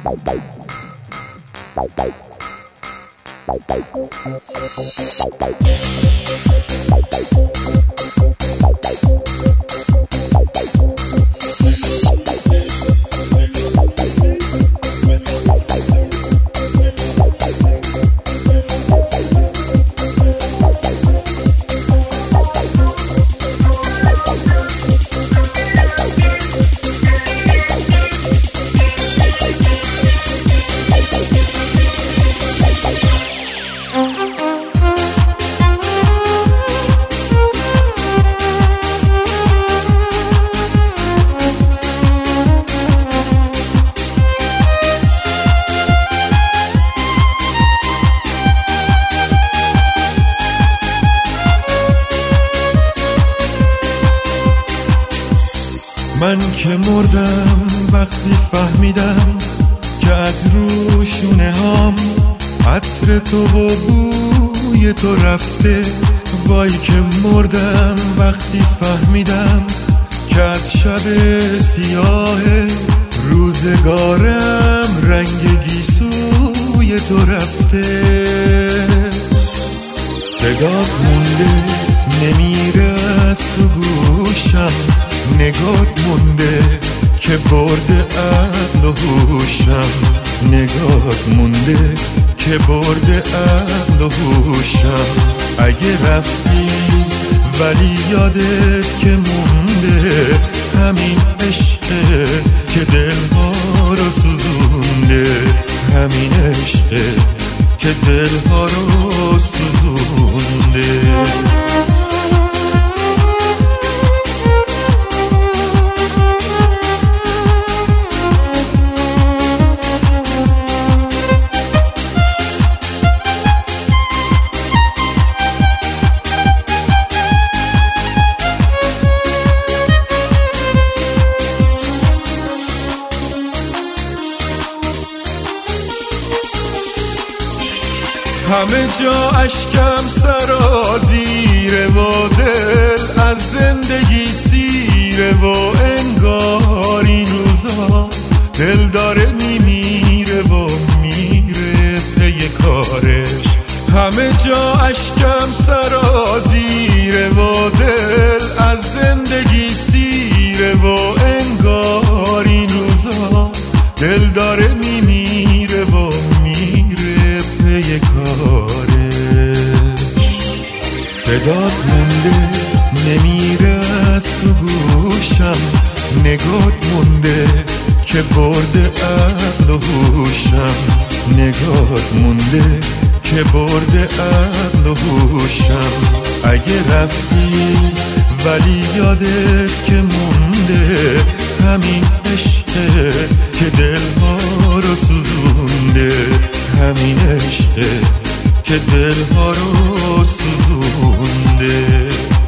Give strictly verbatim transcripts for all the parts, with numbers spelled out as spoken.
من که مردم وقتی فهمیدم که از روشونه هام عطر تو و بوی تو رفته. وای که مردم وقتی فهمیدم که از شب سیاه روزگارم رنگ گیسوی تو رفته. صدات مونده نمیره از تو گوشم، نگات مونده که برده عقل و هوشم، نگات مونده که برده عقل و هوشم. اگه رفتی ولی یادت که مونده همین عشقه که دلها رو سوزونده، همین عشقه که دلها رو سوزونده. همه جا اشکم سرازیره و دل از زندگی سیره و انگار این روزا دل داره میمیره و میره پی کارش. همه جا اشکم سرازیره و دل از زندگی سیره و انگار این روزا دل داره میمیره و میره پی کارش. صدات مونده نمیره از تو گوشم، نگات مونده که برده عقل و هوشم، نگات مونده که برده عقل و هوشم. اگه رفتی ولی یادت که مونده همین عشقه که دلها رو سوزونده، همین عشقه که دلها رو سوزونده.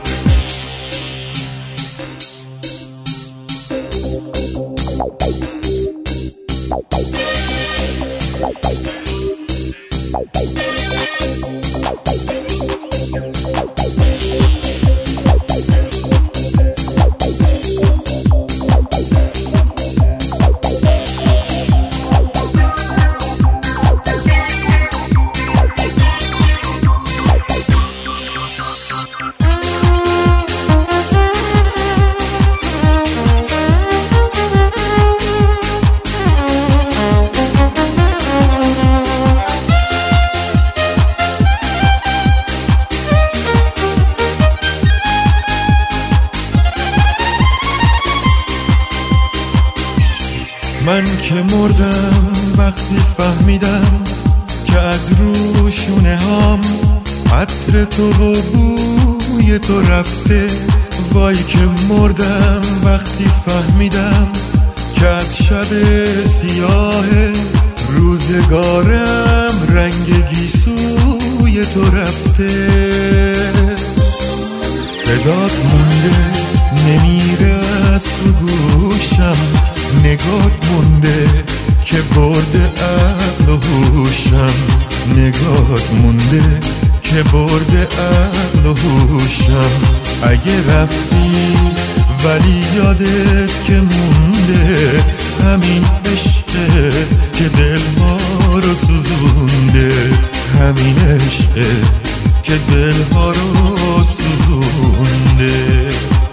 من که مردم وقتی فهمیدم که از روشونه هام عطر تو و بوی تو رفته. وای که مردم وقتی فهمیدم که از شب سیاه روزگارم رنگ گیسوی تو رفته. صدات مونده نمیره از تو گوشم، نگات مونده که برده عقل و هوشم، نگات مونده که برده عقل و هوشم. اگه رفتی ولی یادت که مونده همین عشقه که دلها رو سوزونده، همین عشقه که دلها رو سوزونده.